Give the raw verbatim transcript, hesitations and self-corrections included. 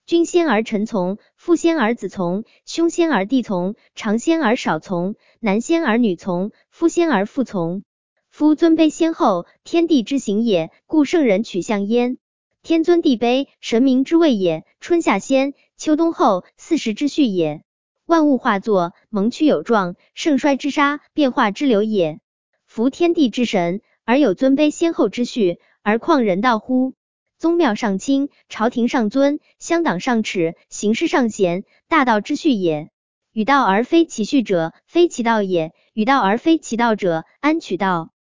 君先而臣从，父先而子从，兄先而弟从，长先而少从，男先而女从，夫先而妇从。夫尊卑先后，天地之行也，故圣人取象焉。天尊地卑，神明之谓也，春夏先，秋冬后，四时之序也。万物化作，蒙屈有状，盛衰之杀，变化之流也。夫天地之神，而有尊卑先后之序，而况人道乎？宗庙上清，朝廷上尊，乡党上耻，行事上贤，大道之序也。与道而非其序者，非其道也；与道而非其道者，安取道？